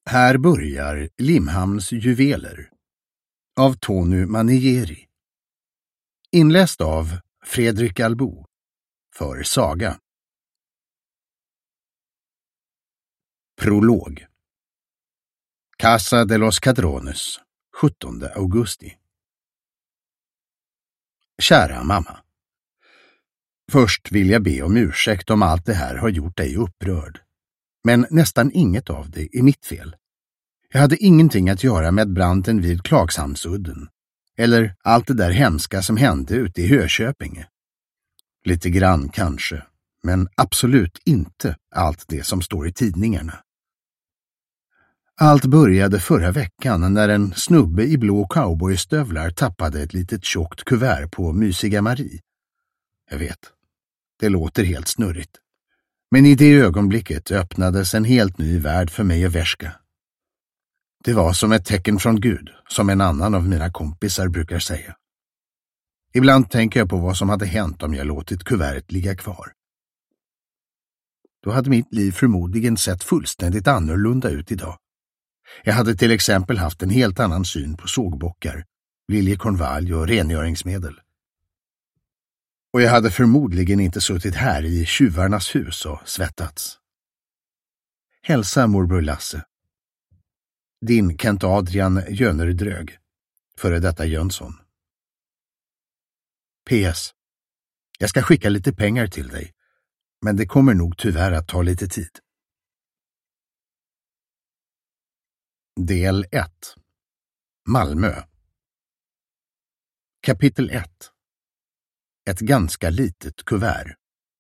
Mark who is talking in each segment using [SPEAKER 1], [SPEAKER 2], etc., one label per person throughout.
[SPEAKER 1] Här börjar Limhamns juveler av Tony Manieri. Inläst av Fredrik Albo för Saga. Prolog. Casa de los Cadrones, 17 augusti. Kära mamma. Först vill jag be om ursäkt om allt det här har gjort dig upprörd. Men nästan inget av det är mitt fel. Jag hade ingenting att göra med branden vid Klagshamnsudden. Eller allt det där hemska som hände ute i Hököpinge. Lite grann kanske, men absolut inte allt det som står i tidningarna. Allt började förra veckan när en snubbe i blå cowboystövlar tappade ett litet tjockt kuvert på Mysiga Marie. Jag vet, det låter helt snurrigt. Men i det ögonblicket öppnades en helt ny värld för mig och Verska. Det var som ett tecken från Gud, som en annan av mina kompisar brukar säga. Ibland tänker jag på vad som hade hänt om jag låtit kuvertet ligga kvar. Då hade mitt liv förmodligen sett fullständigt annorlunda ut idag. Jag hade till exempel haft en helt annan syn på sågbockar, liljekonvalj och rengöringsmedel. Och jag hade förmodligen inte suttit här i tjuvarnas hus och svettats. Hälsa morbror Lasse. Din Kent Adrian Jönerdrög, före detta Jönsson. PS. Jag ska skicka lite pengar till dig, men det kommer nog tyvärr att ta lite tid. Del 1. Malmö. Kapitel 1. Ett ganska litet kuvert.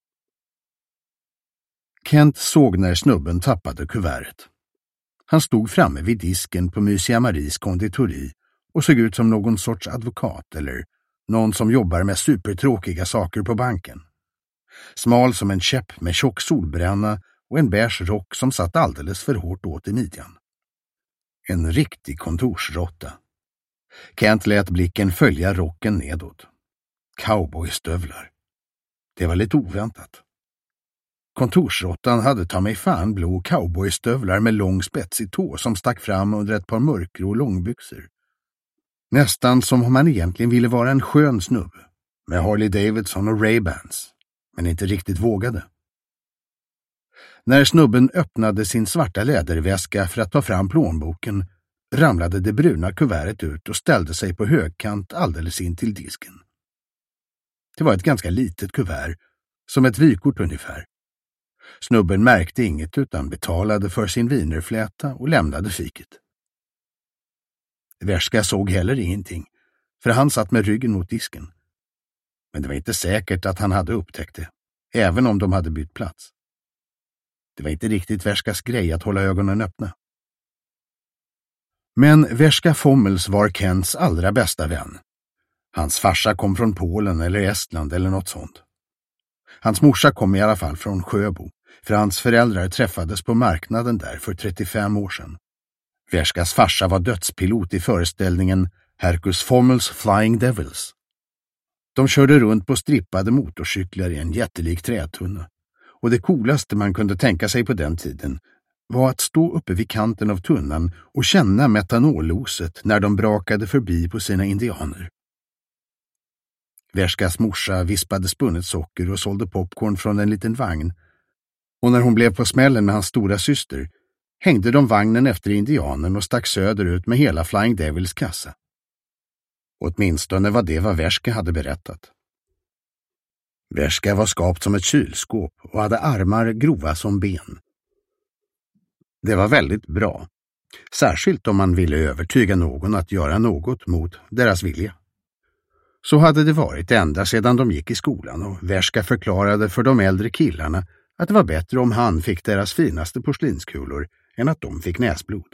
[SPEAKER 1] Kent såg när snubben tappade kuvertet. Han stod framme vid disken på Mysiga Maries konditori och såg ut som någon sorts advokat eller någon som jobbar med supertråkiga saker på banken. Smal som en käpp med tjock solbränna och en beige rock som satt alldeles för hårt åt i midjan. En riktig kontorsrotta. Kent lät blicken följa rocken nedåt. Cowboystövlar. Det var lite oväntat. Kontorsrottan hade ta mig fan blå cowboystövlar med lång spetsig tå som stack fram under ett par mörkgrå långbyxor. Nästan som om han egentligen ville vara en skön snubb med Harley Davidson och Ray-Bans, men inte riktigt vågade. När snubben öppnade sin svarta läderväska för att ta fram plånboken ramlade det bruna kuvertet ut och ställde sig på högkant alldeles in till disken. Det var ett ganska litet kuvert, som ett vykort ungefär. Snubben märkte inget utan betalade för sin wienerfläta och lämnade fiket. Verska såg heller ingenting, för han satt med ryggen mot disken. Men det var inte säkert att han hade upptäckt det, även om de hade bytt plats. Det var inte riktigt Verskas grej att hålla ögonen öppna. Men Verska Fommels var Kents allra bästa vän. Hans farsa kom från Polen eller Estland eller något sånt. Hans morsa kom i alla fall från Sjöbo, för hans föräldrar träffades på marknaden där för 35 år sedan. Verskas farsa var dödspilot i föreställningen Hercus Fommels Flying Devils. De körde runt på strippade motorcyklar i en jättelik trätunna. Och det coolaste man kunde tänka sig på den tiden var att stå uppe vid kanten av tunnan och känna metanolloset när de brakade förbi på sina indianer. Verskas morsa vispade spunnet socker och sålde popcorn från en liten vagn. Och när hon blev på smällen med hans stora syster hängde de vagnen efter indianen och stack söderut med hela Flying Devils kassa. Åtminstone var det vad Verska hade berättat. Verska var skapt som ett kylskåp och hade armar grova som ben. Det var väldigt bra, särskilt om man ville övertyga någon att göra något mot deras vilja. Så hade det varit ända sedan de gick i skolan och Verska förklarade för de äldre killarna att det var bättre om han fick deras finaste porslinskulor än att de fick näsblod.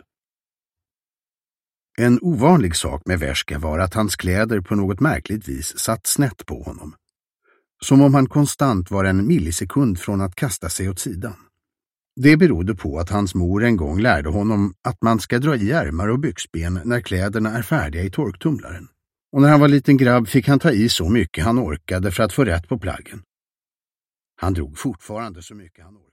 [SPEAKER 1] En ovanlig sak med Verska var att hans kläder på något märkligt vis satt snett på honom. Som om han konstant var en millisekund från att kasta sig åt sidan. Det berodde på att hans mor en gång lärde honom att man ska dra i ärmar och byxben när kläderna är färdiga i torktumlaren. Och när han var liten grabb fick han ta i så mycket han orkade för att få rätt på plaggen. Han drog fortfarande så mycket han orkade.